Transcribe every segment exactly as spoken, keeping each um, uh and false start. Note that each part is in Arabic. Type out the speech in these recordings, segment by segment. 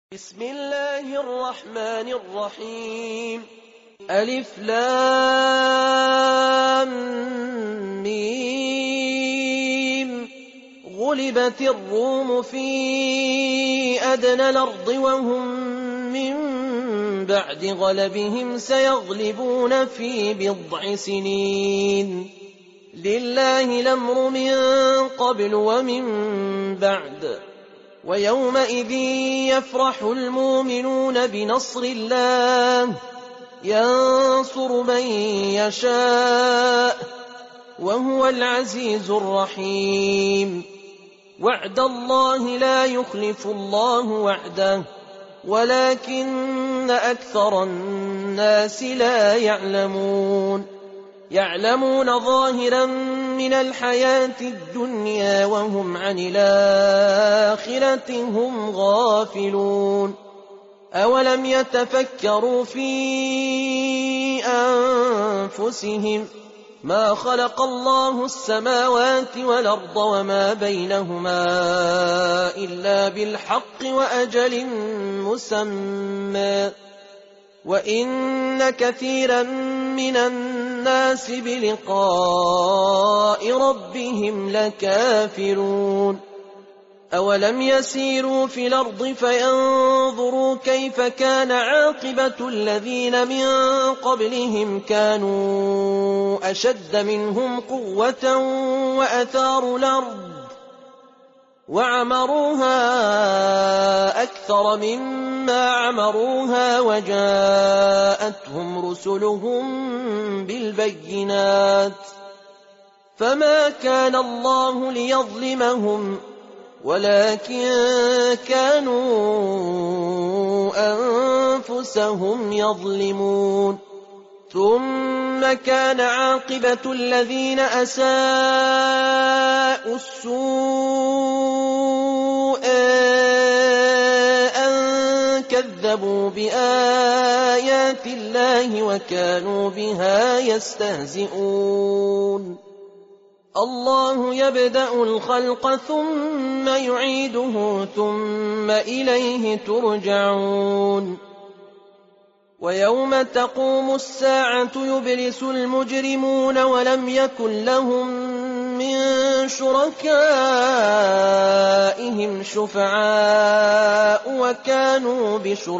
بسم الله الرحمن الرحيم. ألف لام ميم. غلبت الروم في أدنى الأرض وهم من بعد غلبهم سيغلبون في بضع سنين. لله الأمر من قبل ومن بعد. ويومئذ يفرح المؤمنون بنصر الله ينصر من يشاء وهو العزيز الرحيم. وعد الله لا يخلف الله وعده ولكن أكثر الناس لا يعلمون. يعلمون ظاهرا من الحياة الدنيا وهم عن الآخرة هم غافلون. أولم يتفكروا في أنفسهم ما خلق الله السماوات والأرض وما بينهما إلا بالحق وأجل مسمى وإن كثيرا من الناس بلقاء ربهم لكافرون. أولم يسيروا في الأرض فينظروا كيف كان عاقبة الذين من قبلهم كانوا أشد منهم قوة وأثاروا الأرض وعمروها أكثر مما عمروها وجاءتهم رسلهم بالبينات فما كان الله ليظلمهم ولكن كانوا أنفسهم يظلمون. ثم كان عاقبة الذين أساءوا السوء أن كذبوا بآيات الله وكانوا بها يستهزئون. الله يبدأ الخلق ثم يعيده ثم إليه ترجعون. ويوم تقوم الساعة يبلس المجرمون ولم يكن لهم من شركائهم شفعاء وكانوا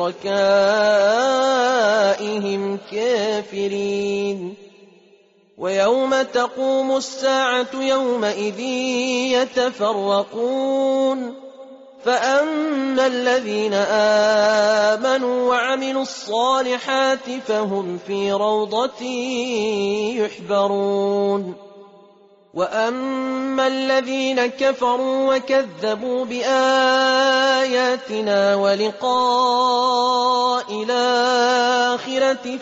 بشركائهم كافرين. ويوم تقوم الساعة يومئذ يتفرقون فأما الذين آمنوا وعملوا الصالحات فهم في روضة يحبرون. وأما الذين كفروا وكذبوا بآياتنا ولقاء الآخرة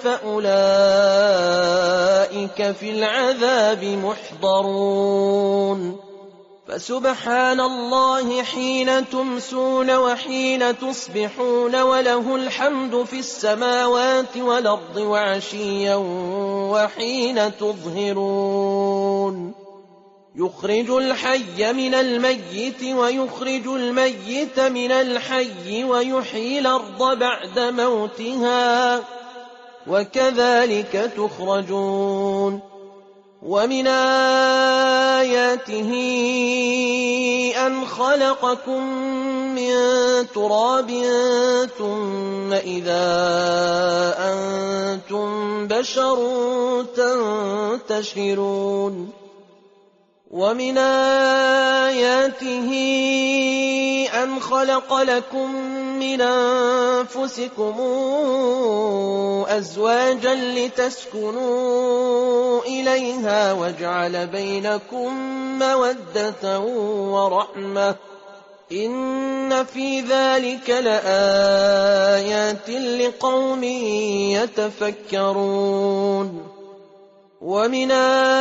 فأولئك في العذاب محضرون. فسبحان الله حين تمسون وحين تصبحون وله الحمد في السماوات والأرض وعشيا وحين تظهرون. يخرج الحي من الميت ويخرج الميت من الحي ويحيي الأرض بعد موتها وكذلك تخرجون. ومن آياته أن خلقكم من تراب ثم إذا أنتم بشر تنتشرون. ومن آياته أن خلق لكم من أنفسكم أزواجا لتسكنوا إليها وجعل بينكم مودة ورحمة إن في ذلك لآيات لقوم يتفكرون. ومن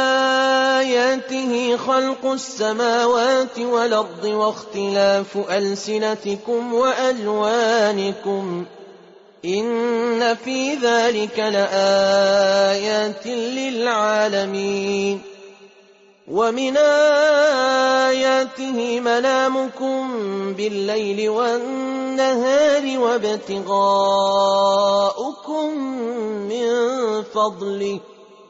آياته خلق السماوات والأرض واختلاف ألسنتكم وألوانكم إن في ذلك لآيات للعالمين. ومن آياته منامكم بالليل والنهار وابتغاؤكم من فضله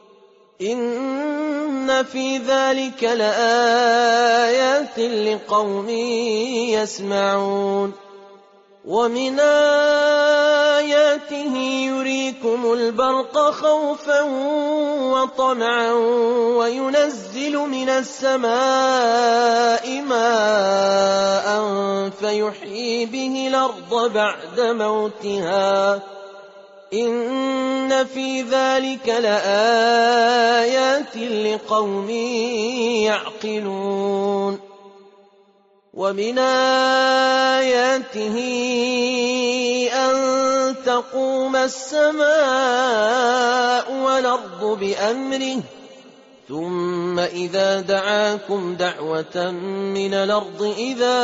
إن في ذلك لآيات لقوم يسمعون ومن آياته يريكم البرق خوفا وطمعا وينزل من السماء ماء فيحيي به الأرض بعد موتها إن في ذلك لآيات لقوم يعقلون ومن آياته أن تقوم السماء والأرض بأمره ثم إذا دعاكم دعوة من الأرض إذا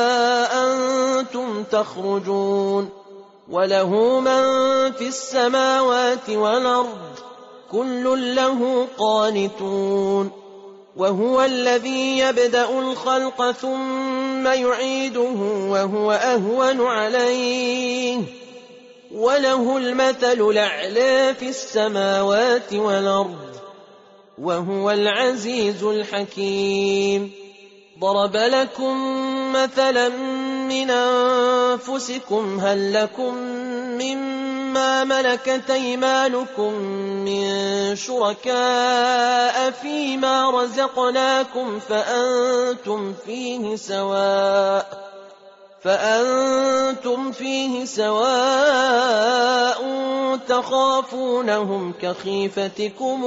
أنتم تخرجون وله من في السماوات والأرض كل له قانتون وهو الذي يبدأ الخلق ثم يعيده وهو أهون عليه وله المثل الأعلى في السماوات والأرض وهو العزيز الحكيم ضرب لكم مثلا من أنفسكم هل لكم مما ملكت أيمانكم من شركاء فيما رزقناكم فأنتم فيه سواء فأنتم فيه سواء تخافونهم كخيفتكم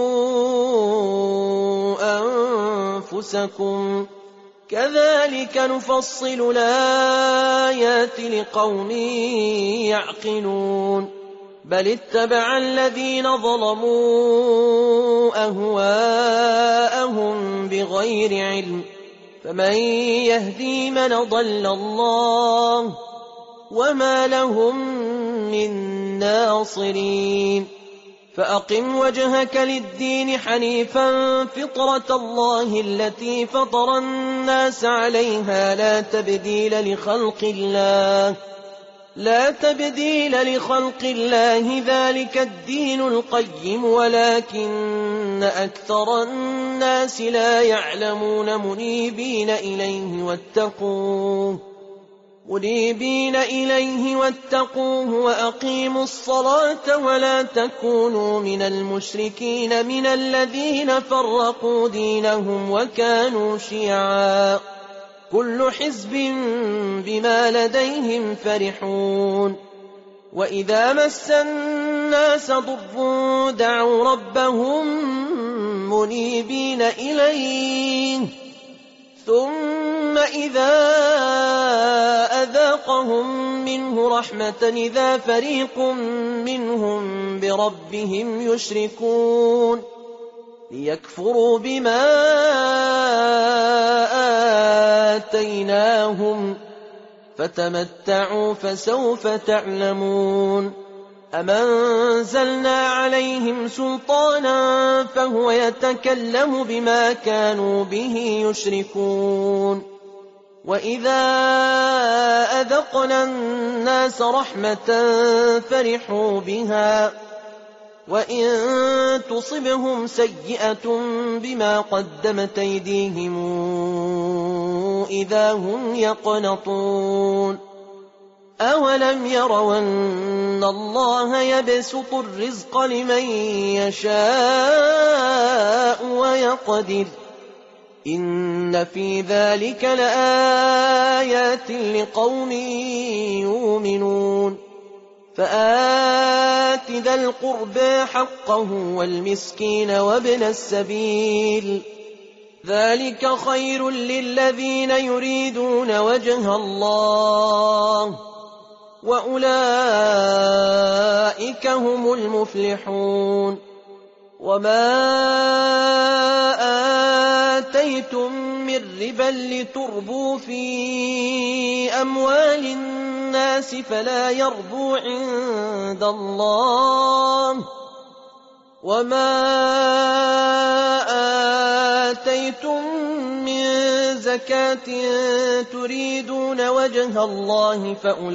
أنفسكم كذلك نفصل الآيات لقوم يعقلون بل اتبع الذين ظلموا أهواءهم بغير علم فمن يهدي من ضل الله وما لهم من ناصرين فأقم وجهك للدين حنيفا فطرة الله التي فطر الناس عليها لا تبديل لخلق الله لا تبديل لخلق الله ذلك الدين القيم ولكن أكثر الناس لا يعلمون منيبين إليه واتقوه منيبين إليه واتقوه وأقيموا الصلاة ولا تكونوا من المشركين من الذين فرقوا دينهم وكانوا شيعا كل حزب بما لديهم فرحون وإذا مس الناس ضر دعوا ربهم منيبين إليه ثم إذا أذاقهم منه رحمة إذا فريق منهم بربهم يشركون ليكفروا بما آتيناهم فتمتعوا فسوف تعلمون أم أنزلنا عليهم سلطانا فهو يتكلم بما كانوا به يشركون وإذا أذقنا الناس رحمة فرحوا بها وإن تصبهم سيئة بما قدمت أيديهم إذا هم يقنطون أولم يروا أن الله يبسط الرزق لمن يشاء ويقدر إن في ذلك لآيات لقوم يؤمنون فآت ذا القربى حقه والمسكين وابن السبيل ذلك خير للذين يريدون وجه الله وأولئك هم المفلحون وما آتيتم من ربا لتربوا في أموال الناس فلا يربو عند الله وما آتيتم من زكاة تريدون وجه الله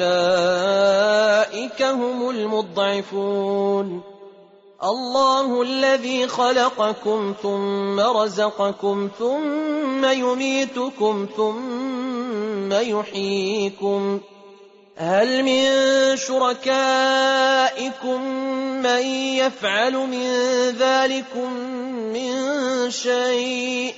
فأولئك هم المضعفون الله الذي خلقكم ثم رزقكم ثم يميتكم ثم يحييكم هل من شركائكم من يفعل من ذلكم من شيء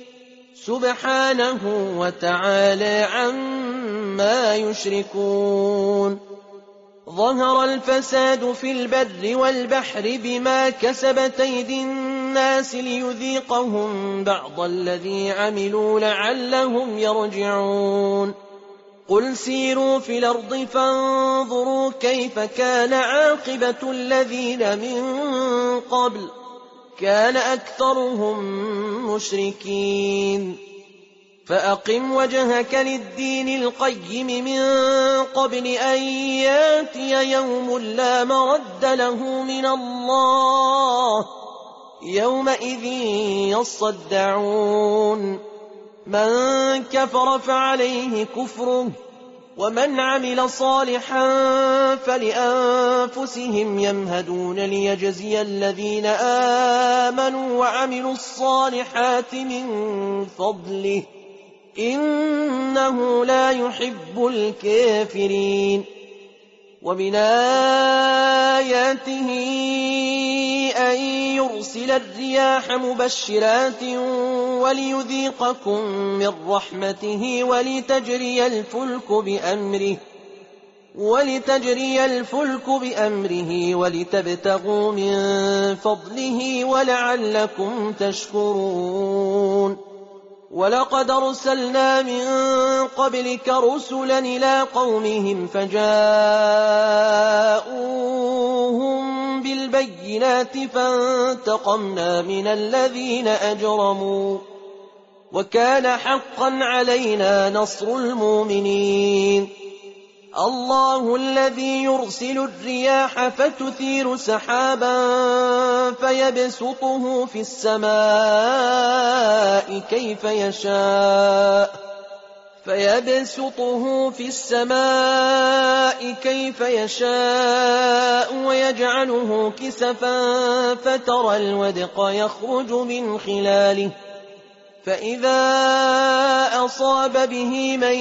سبحانه وتعالى عما يشركون ظهر الفساد في البر والبحر بما كسبت أيدي الناس ليذيقهم بعض الذي عملوا لعلهم يرجعون قل سيروا في الأرض فانظروا كيف كان عاقبة الذين من قبل كان أكثرهم مشركين فأقم وجهك للدين القيم من قبل أن ياتي يوم لا مرد له من الله يومئذ يصدعون من كفر فعليه كفره ومن عمل صالحا فلأنفسهم يمهدون ليجزي الذين آمنوا وعملوا الصالحات من فضله إنه لا يحب الكافرين ومن آياته أن يرسل الرياح مبشرات وليذيقكم من رحمته ولتجري الفلك بأمره ولتجري الفلك بأمره ولتبتغوا من فضله ولعلكم تشكرون ولقد أرسلنا من قبلك رسلا إلى قومهم فجاءوهم بالبينات فانتقمنا من الذين أجرموا وكان حقا علينا نصر المؤمنين الله الذي يرسل الرياح فتثير سحابا فيبسطه في السماء كيف يشاء فيبسطه في السماء كيف يشاء ويجعله كسفا فترى الودق يخرج من خلاله فإذا أصاب به من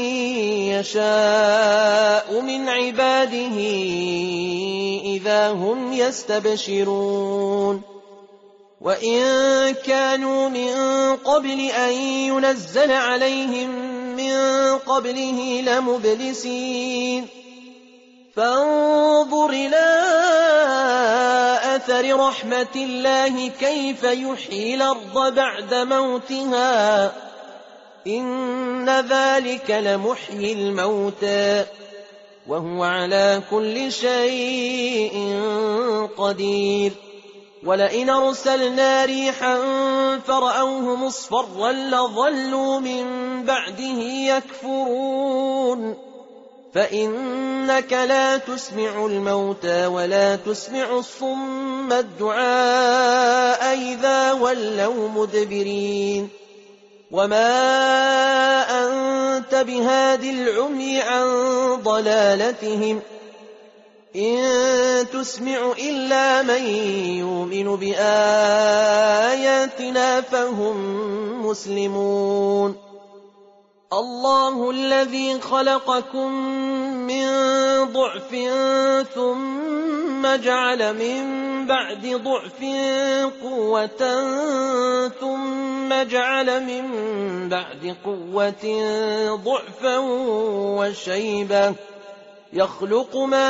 يشاء من عباده إذا هم يستبشرون وإن كانوا من قبل أن ينزل عليهم من قبله لمبلسين فانظر إلى أثر رحمة الله كيف يحيي الأرض بعد موتها إن ذلك لمحيي الموتى وهو على كل شيء قدير ولئن أرسلنا ريحا فرأوه مصفرا لظلوا من بعده يكفرون فإنك لا تسمع الموتى ولا تسمع الصم الدعاء إذا ولوا مدبرين وما أنت بهاد العمي عن ضلالتهم إن تسمع إلا من يؤمن بآياتنا فهم مسلمون الله الذي خلقكم من ضعف ثم جعل من بعد ضعف قوة ثم جعل من بعد قوة ضعفا وشيبة يخلق ما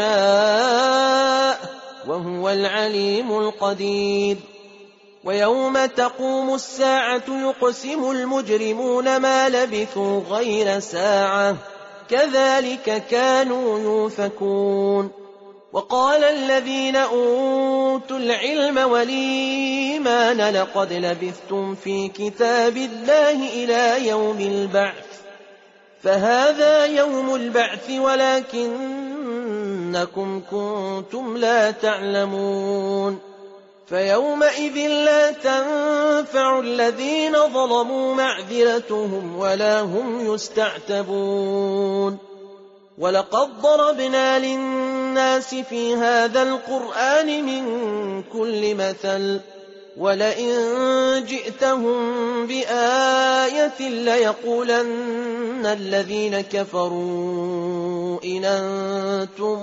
يشاء وهو العليم القدير ويوم تقوم الساعة يقسم المجرمون ما لبثوا غير ساعة كذلك كانوا يؤفكون وقال الذين أوتوا العلم والإيمان لقد لبثتم في كتاب الله إلى يوم البعث فهذا يوم البعث ولكنكم كنتم لا تعلمون فيومئذ لا تنفع الذين ظلموا معذرتهم ولا هم يستعتبون ولقد ضربنا للناس في هذا القرآن من كل مثل ولئن جئتهم بآية ليقولن الذين كفروا إن أنتم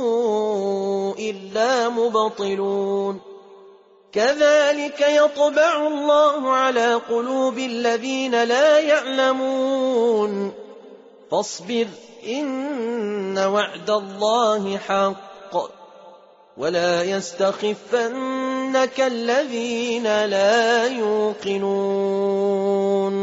إلا مبطلون كذلك يطبع الله على قلوب الذين لا يعلمون فاصبر إن وعد الله حق ولا يستخفنك الذين لا يوقنون